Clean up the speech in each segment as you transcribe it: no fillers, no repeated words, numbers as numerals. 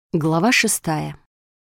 Глава 6.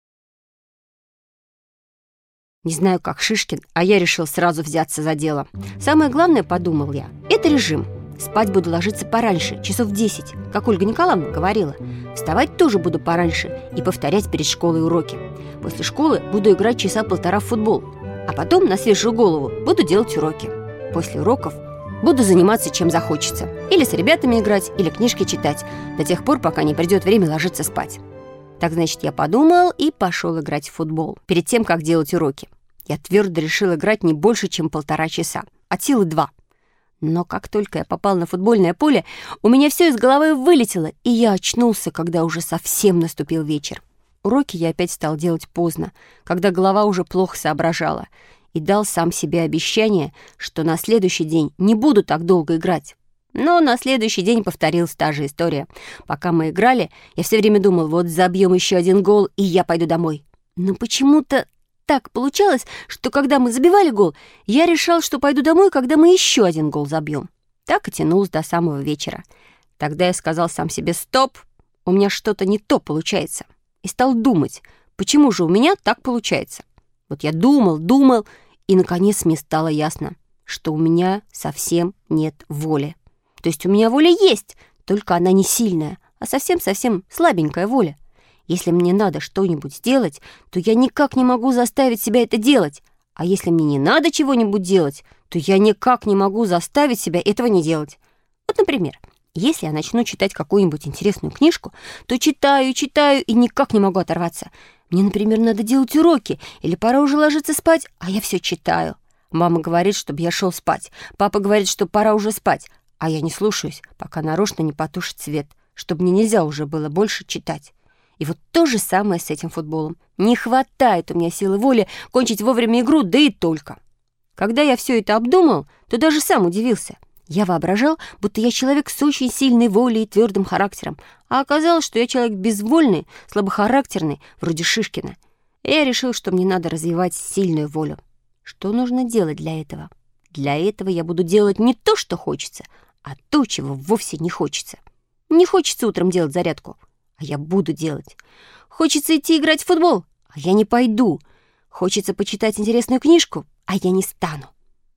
Не знаю, как Шишкин, а я решил сразу взяться за дело. Самое главное, подумал я, это режим. Спать буду ложиться пораньше, часов в 10, как Ольга Николаевна говорила. Вставать тоже буду пораньше и повторять перед школой уроки. После школы буду играть часа полтора в футбол, а потом на свежую голову буду делать уроки. После уроков буду заниматься чем захочется. Или с ребятами играть, или книжки читать, до тех пор, пока не придет время ложиться спать. Так, значит, я подумал и пошел играть в футбол перед тем, как делать уроки. Я твердо решил играть не больше, чем 1,5 часа, от силы 2. Но как только я попал на футбольное поле, у меня все из головы вылетело, и я очнулся, когда уже совсем наступил вечер. Уроки я опять стал делать поздно, когда голова уже плохо соображала, и дал сам себе обещание, что на следующий день не буду так долго играть. Но на следующий день повторилась та же история. Пока мы играли, я все время думал, вот забьем еще один гол, и я пойду домой. Но почему-то так получалось, что когда мы забивали гол, я решал, что пойду домой, когда мы еще один гол забьем. Так и тянулось до самого вечера. Тогда я сказал сам себе: «Стоп, у меня что-то не то получается». И стал думать, почему же у меня так получается. Вот я думал, и, наконец, мне стало ясно, что у меня совсем нет воли. То есть у меня воля есть, только она не сильная, а совсем-совсем слабенькая воля. Если мне надо что-нибудь сделать, то я никак не могу заставить себя это делать. А если мне не надо чего-нибудь делать, то я никак не могу заставить себя этого не делать. Вот, например, если я начну читать какую-нибудь интересную книжку, то читаю и никак не могу оторваться. Мне, например, надо делать уроки, или пора уже ложиться спать, а я все читаю. Мама говорит, чтобы я шел спать. Папа говорит, что пора уже спать. А я не слушаюсь, пока нарочно не потушит свет, чтобы мне нельзя уже было больше читать. И вот то же самое с этим футболом. Не хватает у меня силы воли кончить вовремя игру, да и только. Когда я все это обдумал, то даже сам удивился. Я воображал, будто я человек с очень сильной волей и твердым характером, а оказалось, что я человек безвольный, слабохарактерный, вроде Шишкина. И я решил, что мне надо развивать сильную волю. Что нужно делать для этого? Для этого я буду делать не то, что хочется, а то, чего вовсе не хочется. Не хочется утром делать зарядку, а я буду делать. Хочется идти играть в футбол, а я не пойду. Хочется почитать интересную книжку, а я не стану.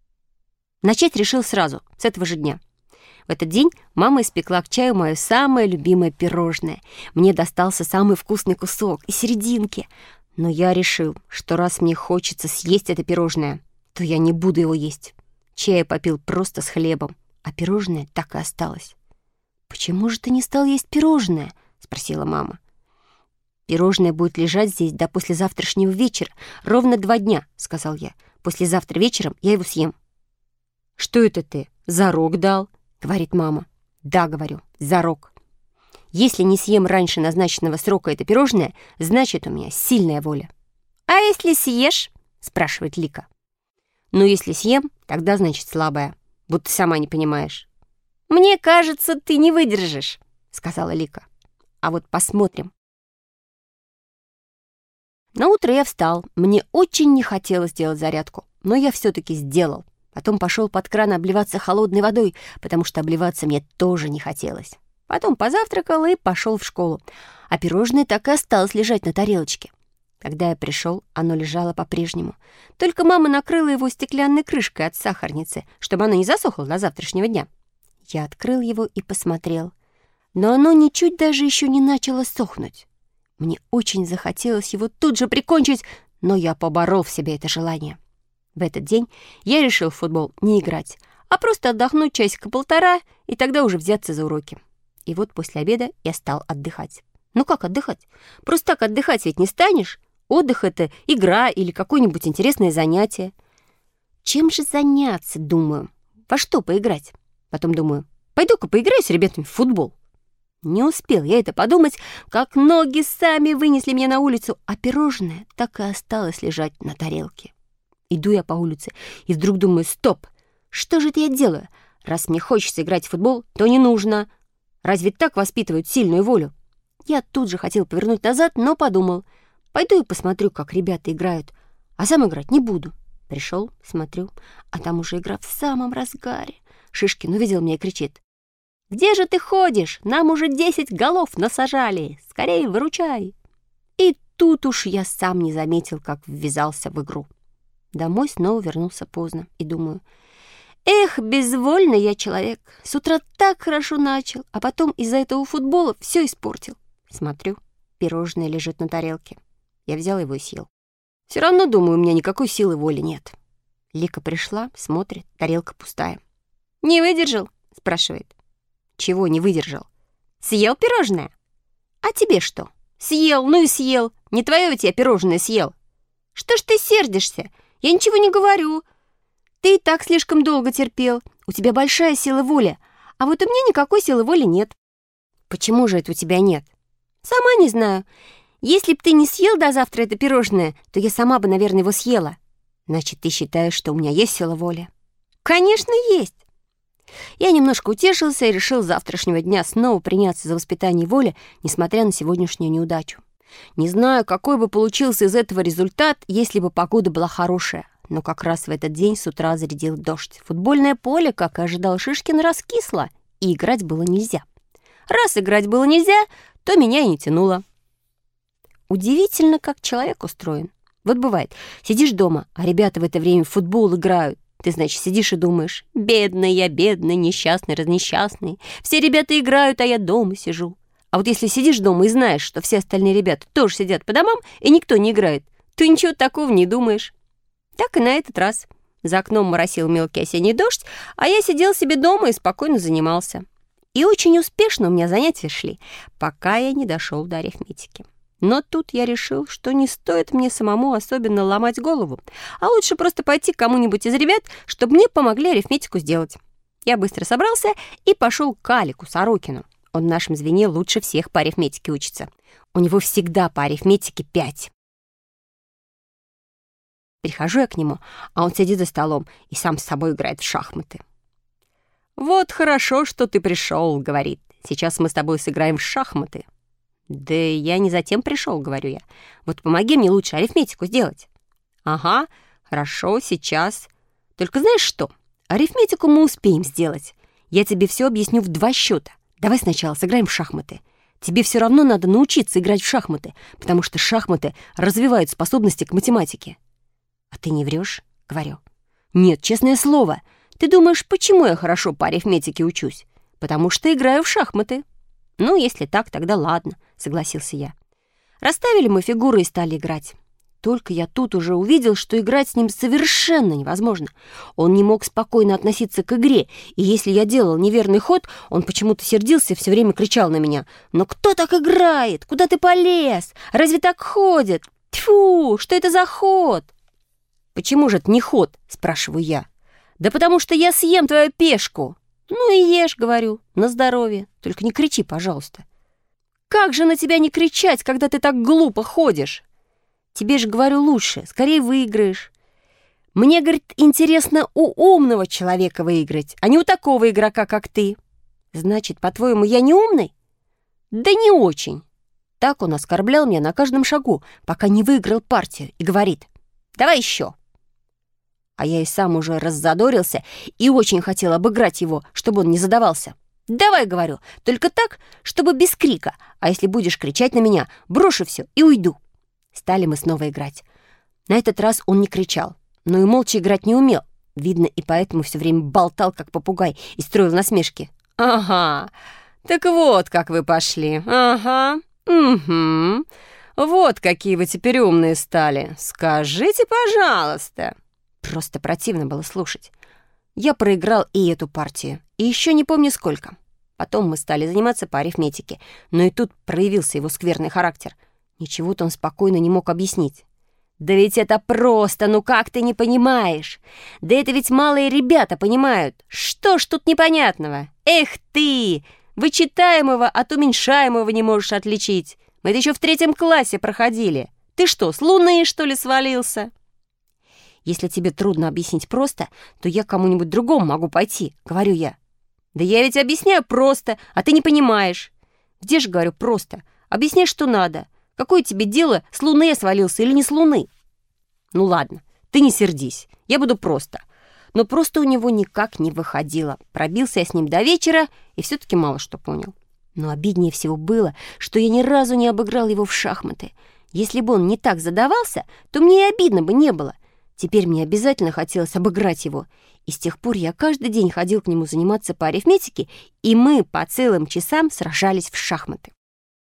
Начать решил сразу, с этого же дня. В этот день мама испекла к чаю мое самое любимое пирожное. Мне достался самый вкусный кусок и серединки. Но я решил, что раз мне хочется съесть это пирожное, то я не буду его есть. Чай попил просто с хлебом, а пирожное так и осталось. «Почему же ты не стал есть пирожное?» — спросила мама. «Пирожное будет лежать здесь до послезавтрашнего вечера, ровно 2 дня», — сказал я. «Послезавтра вечером я его съем». «Что это ты, зарок дал?» — говорит мама. «Да, — говорю, — зарок. Если не съем раньше назначенного срока это пирожное, значит, у меня сильная воля». «А если съешь?» — спрашивает Лика. «Ну, если съем, тогда, значит, слабая, будто сама не понимаешь». «Мне кажется, ты не выдержишь», — сказала Лика. «А вот посмотрим». На утро я встал. Мне очень не хотелось делать зарядку, но я все-таки сделал. Потом пошел под кран обливаться холодной водой, потому что обливаться мне тоже не хотелось. Потом позавтракал и пошел в школу. А пирожное так и осталось лежать на тарелочке. Когда я пришел, оно лежало по-прежнему. Только мама накрыла его стеклянной крышкой от сахарницы, чтобы оно не засохло до завтрашнего дня. Я открыл его и посмотрел. Но оно ничуть даже еще не начало сохнуть. Мне очень захотелось его тут же прикончить, но я поборол в себе это желание. В этот день я решил в футбол не играть, а просто отдохнуть часика-полтора и тогда уже взяться за уроки. И вот после обеда я стал отдыхать. Ну как отдыхать? Просто так отдыхать ведь не станешь. Отдых — это игра или какое-нибудь интересное занятие. Чем же заняться, думаю? Во что поиграть? Потом думаю, пойду-ка поиграю с ребятами в футбол. Не успел я это подумать, как ноги сами вынесли меня на улицу, а пирожное так и осталось лежать на тарелке. Иду я по улице и вдруг думаю: стоп, что же это я делаю? Раз мне хочется играть в футбол, то не нужно. Разве так воспитывают сильную волю? Я тут же хотел повернуть назад, но подумал: пойду и посмотрю, как ребята играют, а сам играть не буду. Пришел, смотрю, а там уже игра в самом разгаре. Шишкин увидел меня и кричит: «Где же ты ходишь? Нам уже 10 голов насажали! Скорее выручай!» тут уж я сам не заметил, как ввязался в игру. Домой снова вернулся поздно и думаю: эх, безвольный я человек. С утра так хорошо начал, а потом из-за этого футбола все испортил. Смотрю, пирожное лежит на тарелке. Я взял его и съел. Все равно, думаю, у меня никакой силы воли нет. Лика пришла, смотрит, тарелка пустая. «Не выдержал?» — спрашивает. «Чего не выдержал? Съел пирожное?» «А тебе что?» «Съел, ну и съел. Не твое ведь я пирожное съел». «Что ж ты сердишься? Я ничего не говорю. Ты и так слишком долго терпел. У тебя большая сила воли, а вот у меня никакой силы воли нет». «Почему же это у тебя нет?» «Сама не знаю. Если б ты не съел до завтра это пирожное, то я сама бы, наверное, его съела». «Значит, ты считаешь, что у меня есть сила воли?» «Конечно, есть». Я немножко утешился и решил с завтрашнего дня снова приняться за воспитание воли, несмотря на сегодняшнюю неудачу. Не знаю, какой бы получился из этого результат, если бы погода была хорошая. Но как раз в этот день с утра зарядил дождь. Футбольное поле, как и ожидал Шишкин, раскисло, и играть было нельзя. Раз играть было нельзя, то меня и не тянуло. Удивительно, как человек устроен. Вот бывает, сидишь дома, а ребята в это время в футбол играют. Ты, значит, сидишь и думаешь: бедный я, бедный, несчастный, разнесчастный. Все ребята играют, а я дома сижу. А вот если сидишь дома и знаешь, что все остальные ребята тоже сидят по домам, и никто не играет, то ничего такого не думаешь. Так и на этот раз. За окном моросил мелкий осенний дождь, а я сидел себе дома и спокойно занимался. И очень успешно у меня занятия шли, пока я не дошел до арифметики. Но тут я решил, что не стоит мне самому особенно ломать голову, а лучше просто пойти к кому-нибудь из ребят, чтобы мне помогли арифметику сделать. Я быстро собрался и пошел к Алику Сорокину. Он в нашем звене лучше всех по арифметике учится. У него всегда по арифметике 5. Прихожу я к нему, а он сидит за столом и сам с собой играет в шахматы. «Вот хорошо, что ты пришел», — говорит. «Сейчас мы с тобой сыграем в шахматы». «Да я не затем пришел», — говорю я. «Вот помоги мне лучше арифметику сделать». «Ага, хорошо, сейчас. Только знаешь что? Арифметику мы успеем сделать. Я тебе все объясню в 2 счета. Давай сначала сыграем в шахматы. Тебе все равно надо научиться играть в шахматы, потому что шахматы развивают способности к математике». «А ты не врешь?» — говорю. «Нет, честное слово. Ты думаешь, почему я хорошо по арифметике учусь? Потому что играю в шахматы». «Ну, если так, тогда ладно», — согласился я. Расставили мы фигуры и стали играть. Только я тут уже увидел, что играть с ним совершенно невозможно. Он не мог спокойно относиться к игре, и если я делал неверный ход, он почему-то сердился и все время кричал на меня: «Но кто так играет? Куда ты полез? Разве так ходят? Тьфу, что это за ход?» «Почему же это не ход?» — спрашиваю я. «Да потому что я съем твою пешку». «Ну и ешь, — говорю, — на здоровье. Только не кричи, пожалуйста». «Как же на тебя не кричать, когда ты так глупо ходишь?» «Тебе же, говорю, лучше, скорее выиграешь». «Мне, — говорит, — интересно у умного человека выиграть, а не у такого игрока, как ты». «Значит, по-твоему, я не умный?» «Да не очень». Так он оскорблял меня на каждом шагу, пока не выиграл партию, и говорит: «Давай еще». А я и сам уже раззадорился и очень хотел обыграть его, чтобы он не задавался. «Давай, — говорю, — только так, чтобы без крика, а если будешь кричать на меня, брошу все и уйду». Стали мы снова играть. На этот раз он не кричал, но и молча играть не умел. Видно, и поэтому все время болтал, как попугай, и строил насмешки. «Ага, так вот как вы пошли. Ага, угу. Вот какие вы теперь умные стали. Скажите, пожалуйста». Просто противно было слушать. Я проиграл и эту партию, и еще не помню сколько. Потом мы стали заниматься по арифметике, но и тут проявился его скверный характер. Ничего-то он спокойно не мог объяснить. «Да ведь это просто, ну как ты не понимаешь? Да это ведь малые ребята понимают. Что ж тут непонятного? Эх ты! Вычитаемого от уменьшаемого не можешь отличить. Мы это еще в 3 классе проходили. Ты что, с Луны, что ли, свалился?» «Если тебе трудно объяснить просто, то я к кому-нибудь другому могу пойти», — говорю я. «Да я ведь объясняю просто, а ты не понимаешь». «Где же, — говорю, — просто? Объясняй, что надо. Какое тебе дело, с Луны я свалился или не с Луны?» «Ну ладно, ты не сердись, я буду просто». Но просто у него никак не выходило. Пробился я с ним до вечера и все-таки мало что понял. Но обиднее всего было, что я ни разу не обыграл его в шахматы. Если бы он не так задавался, то мне и обидно бы не было. Теперь мне обязательно хотелось обыграть его. И с тех пор я каждый день ходил к нему заниматься по арифметике, и мы по целым часам сражались в шахматы.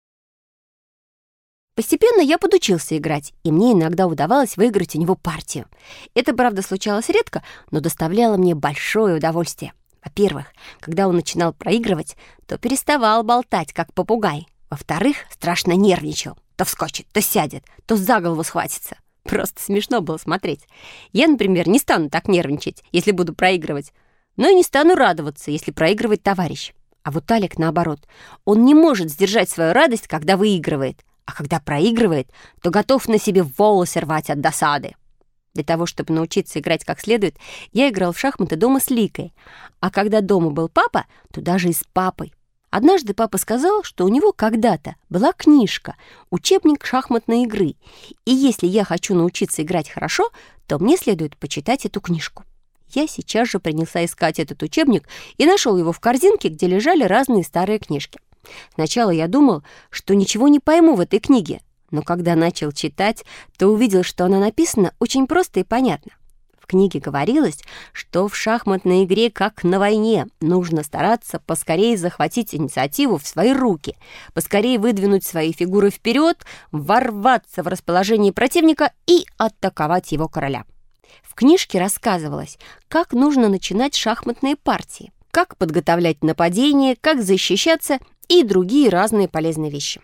Постепенно я подучился играть, и мне иногда удавалось выиграть у него партию. Это, правда, случалось редко, но доставляло мне большое удовольствие. Во-первых, когда он начинал проигрывать, то переставал болтать, как попугай. Во-вторых, страшно нервничал. То вскочит, то сядет, то за голову схватится. Просто смешно было смотреть. Я, например, не стану так нервничать, если буду проигрывать, но и не стану радоваться, если проигрывает товарищ. А вот Алик, наоборот, он не может сдержать свою радость, когда выигрывает, а когда проигрывает, то готов на себе волосы рвать от досады. Для того, чтобы научиться играть как следует, я играл в шахматы дома с Ликой, а когда дома был папа, то даже и с папой. Однажды папа сказал, что у него когда-то была книжка, учебник шахматной игры, и если я хочу научиться играть хорошо, то мне следует почитать эту книжку. Я сейчас же принялся искать этот учебник и нашел его в корзинке, где лежали разные старые книжки. Сначала я думал, что ничего не пойму в этой книге, но когда начал читать, то увидел, что она написана очень просто и понятно. В книге говорилось, что в шахматной игре, как на войне, нужно стараться поскорее захватить инициативу в свои руки, поскорее выдвинуть свои фигуры вперед, ворваться в расположение противника и атаковать его короля. В книжке рассказывалось, как нужно начинать шахматные партии, как подготовлять нападение, как защищаться и другие разные полезные вещи.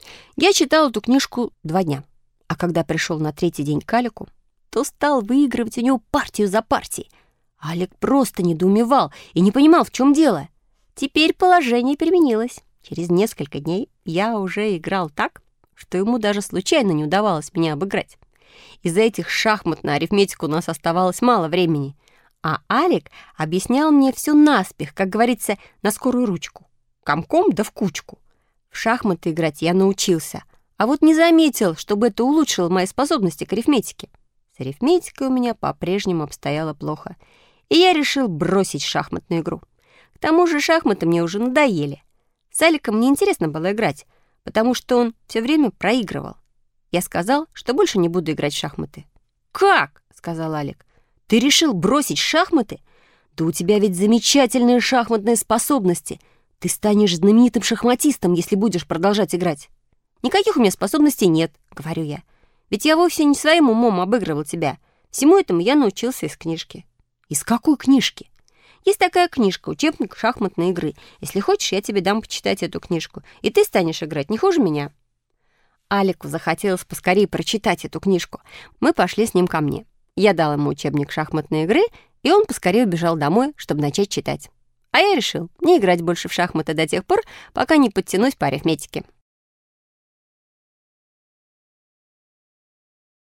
Я читал эту книжку 2 дня, а когда пришел на 3-й день к Алику, то стал выигрывать у него партию за партией. Алик просто недоумевал и не понимал, в чем дело. Теперь положение переменилось. Через несколько дней я уже играл так, что ему даже случайно не удавалось меня обыграть. Из-за этих шахмат на арифметику у нас оставалось мало времени, а Алик объяснял мне все наспех, как говорится, на скорую ручку. Комком да в кучку. В шахматы играть я научился, а вот не заметил, чтобы это улучшило мои способности к арифметике. С арифметикой у меня по-прежнему обстояло плохо, и я решил бросить шахматную игру. К тому же шахматы мне уже надоели. С Аликом неинтересно было играть, потому что он все время проигрывал. Я сказал, что больше не буду играть в шахматы. «Как?» — сказал Алик. «Ты решил бросить шахматы? Да у тебя ведь замечательные шахматные способности. Ты станешь знаменитым шахматистом, если будешь продолжать играть». «Никаких у меня способностей нет», — говорю я. «Ведь я вовсе не своим умом обыгрывал тебя. Всему этому я научился из книжки». «Из какой книжки?» «Есть такая книжка, учебник шахматной игры. Если хочешь, я тебе дам почитать эту книжку, и ты станешь играть не хуже меня». Алику захотелось поскорее прочитать эту книжку. Мы пошли с ним ко мне. Я дал ему учебник шахматной игры, и он поскорее убежал домой, чтобы начать читать. А я решил не играть больше в шахматы до тех пор, пока не подтянусь по арифметике.